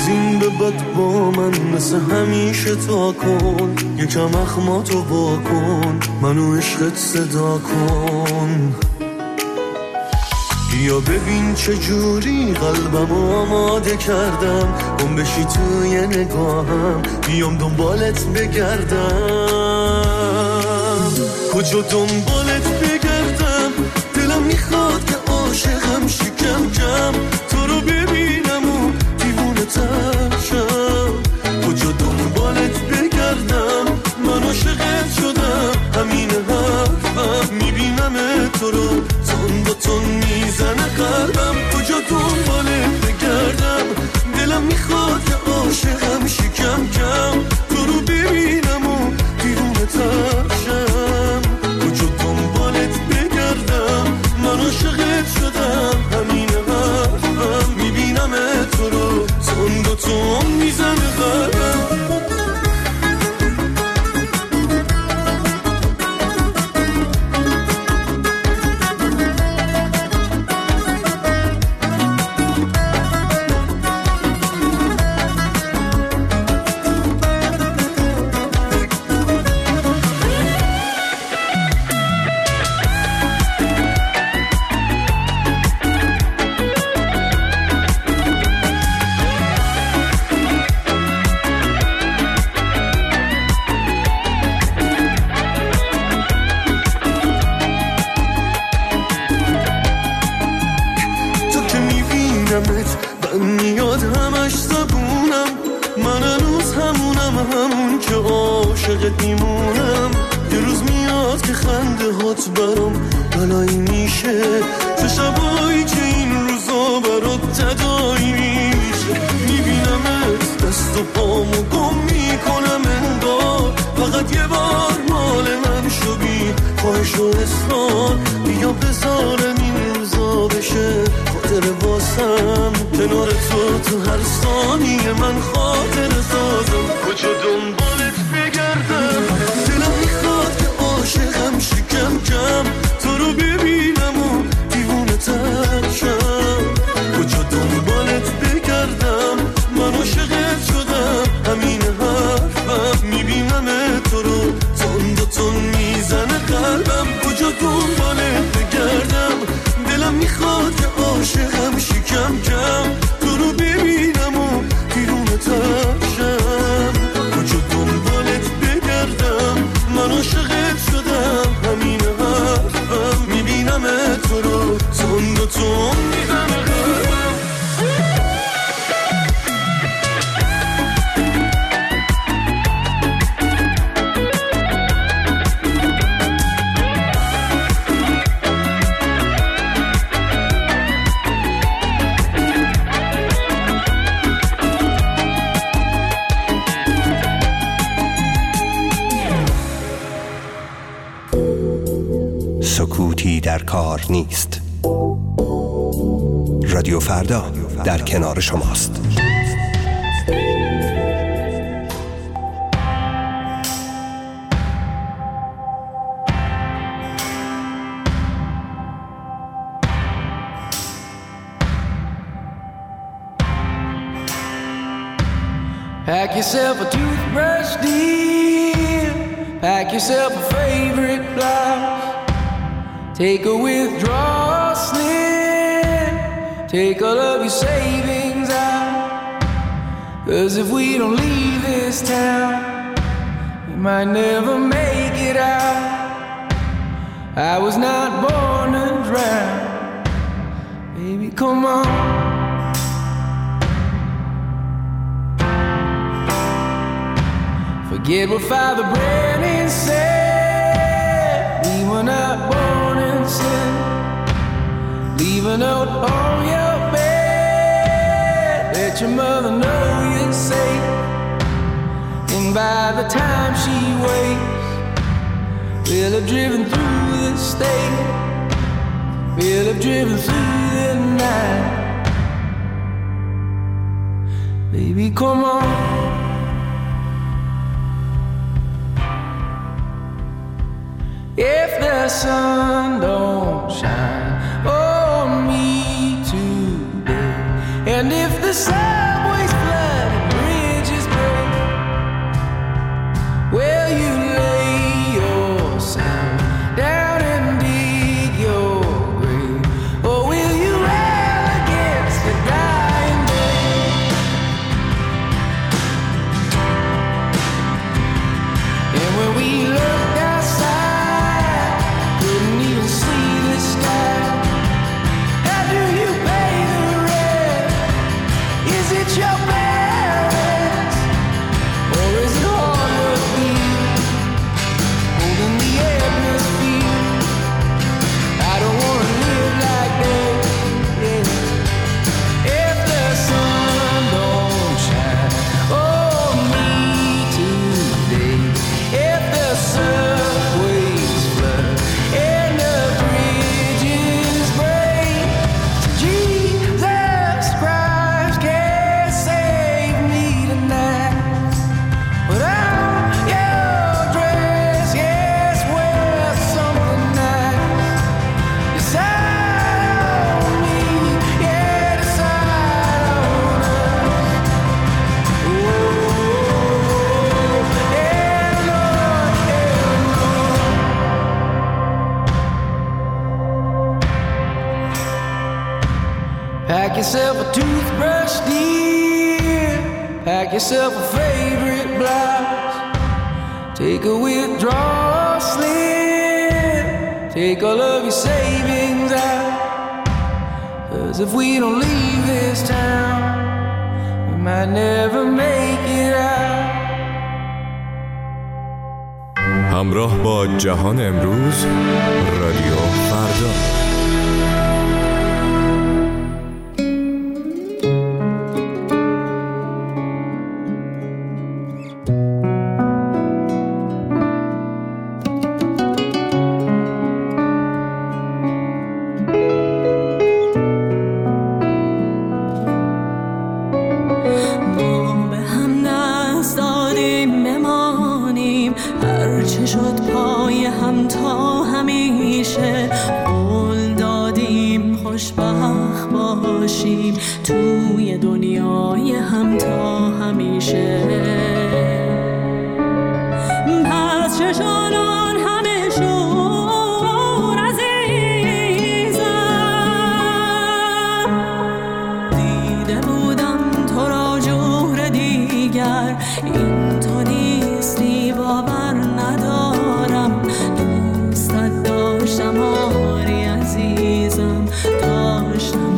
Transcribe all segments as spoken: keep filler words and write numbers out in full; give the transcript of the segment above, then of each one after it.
از این به بعد با من مثل همیشه تا کن، یکم اخماتو با کن، منو عشقت صدا کن. بیا ببین چجوری قلبمو آماده کردم، گم بشی توی نگاهم، بیام دنبالت بگردم. کجا دنبالت بگردم، دلم میخواد که عاشقم شکم کم، تو رو ببینم و دیوونه تر شم. کجا دنبالت بگردم، من عاشقت شدم، همین حرفم، میبینم تو رو تون با تون میزنه قلبم. کجا دنبالت بگردم، دلم میخواد که عاشقم شکم کم، تو رو ببینم و دیوونه تر شم. کجا دنبالت بگردم، من عاشقت شدم، همین حرفم، میبینم تو رو تون با تون میزنه قلبم. سکوتی در کار نیست. رادیو فردا در کنار شماست. Pack yourself a toothbrush, dear. Pack yourself a favorite blouse. Take a withdrawal slip. Take all of your savings out. 'Cause if we don't leave this town, we might never make it out. I was not born to drown. Baby, come on. Forget what Father Brennan said. We were not born in sin. Leave a note on your bed. Let your mother know you're safe. And by the time she wakes, we'll have driven through the state. We'll have driven through the night. Baby, come on. If the sun don't shine on me today, and if the subway's flooded, Pack yourself a toothbrush, dear. Pack yourself a favorite blouse. Take a withdrawal slip. Take all of your savings out. 'Cause if we don't leave this town, we might never make it out. همراه با جهان امروز، رادیو فردا. توی دنیای هم تا همیشه. پس چشانان همه شور عزیزم، دیده بودم تو را جور دیگر، این تو نیستی باور ندارم. دوستت داشتم آری عزیزم، داشتم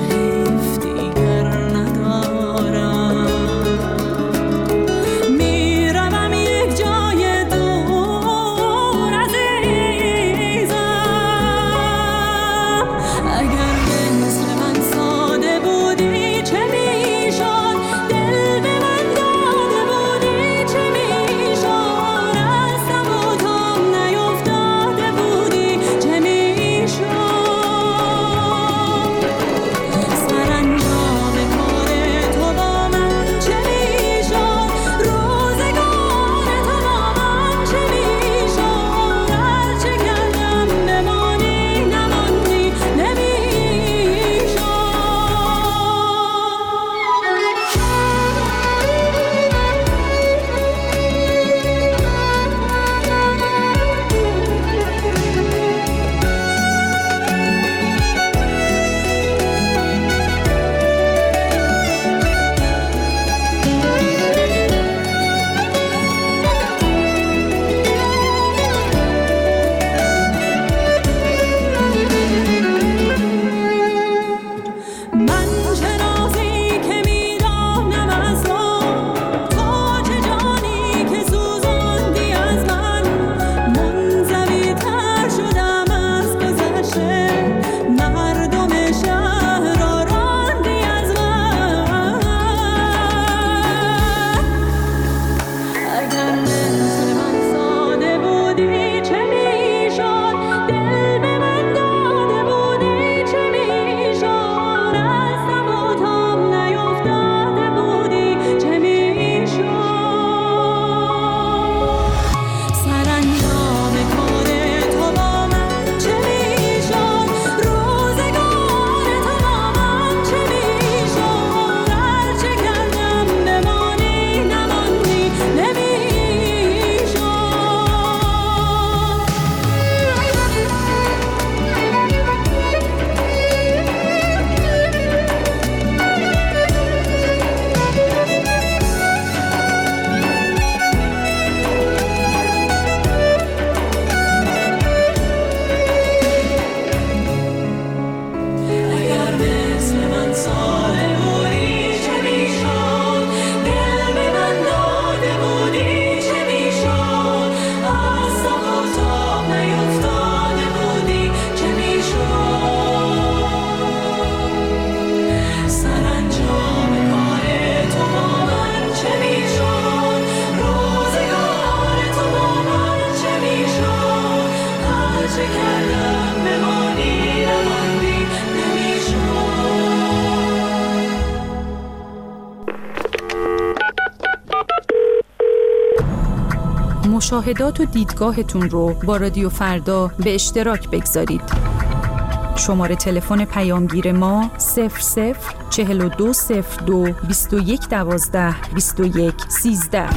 مشاهدات و دیدگاهتون رو با رادیو فردا به اشتراک بگذارید. شماره تلفن پیامگیر ما صفر صفر چهل و دو صفر دو بیست و یک دوازده بیست و یک سیزده.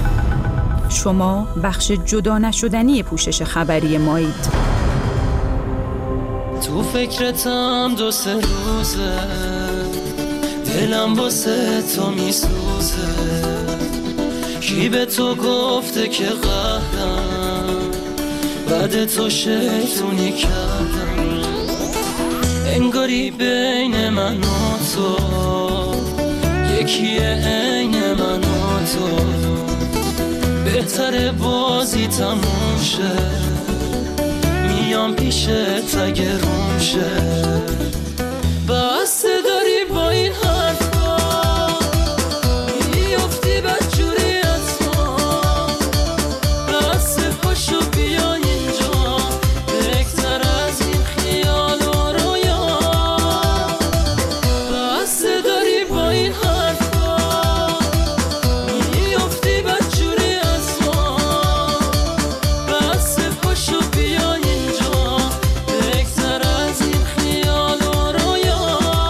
شما بخش جدا نشدنی پوشش خبری مایید. تو فکرتم دو سه روزه، دلم واسه تو میسوزه. کی به تو گفته که قهرم بعد تو شیطونی کردم؟ انگاری بین من و تو یکیه عین من و تو. بهتره بازی تموم شه، میام پیشت اگه روم شه. بسته داری با این حرفا میافتی بدجوری از ما. بسته پاشو بیا اینجا، بهتر از این خیال و رویا. بسته داری با این حرفا میافتی بدجوری از ما. بسته پاشو بیا اینجا، بهتر از این خیال و رویا.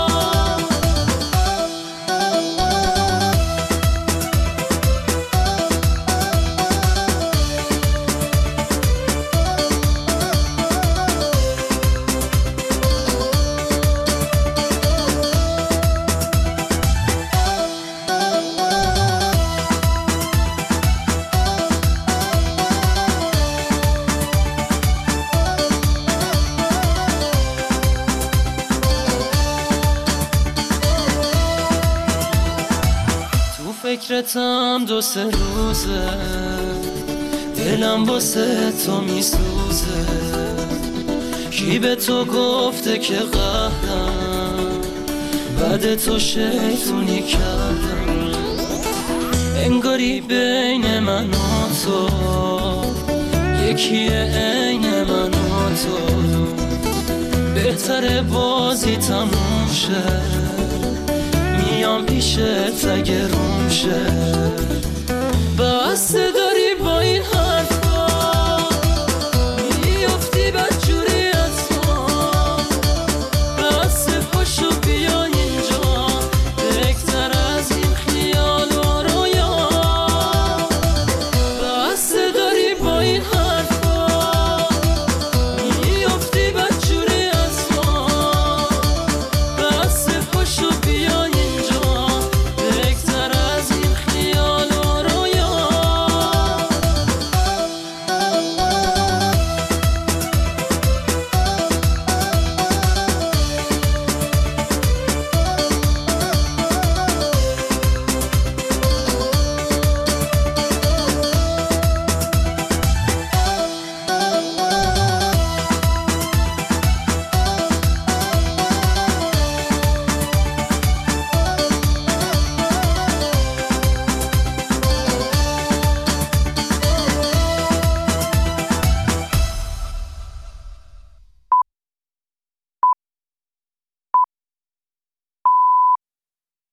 فکرتم دو سه روزه، دلم واسه تو میسوزه. کی به تو گفته که قهرم بعد تو شیطونی کردم؟ انگاری بین من و تو یکیه عین من و تو. بهتره بازی تموم شه، میام پیشت اگه روم شه. بسته